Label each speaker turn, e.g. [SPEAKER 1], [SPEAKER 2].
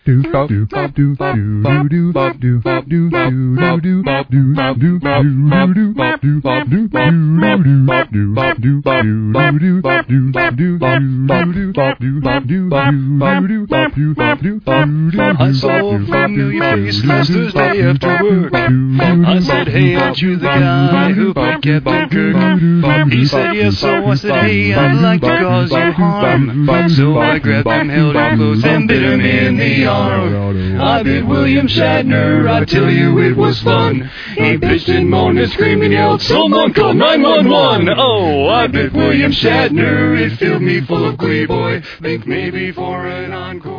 [SPEAKER 1] saw a familiar face last Thursday after work. I said, hey, aren't you the guy who played Captain Kirk? He said, yes, so I said, hey, I'd like to cause you harm. So I grabbed him, held him close, and bit him in the arm. I bit William Shatner, I tell you it was fun. He bitched and moaned and screamed and yelled, someone call 911. Oh, I bit William Shatner, it filled me full of glee, boy. Think maybe for an encore.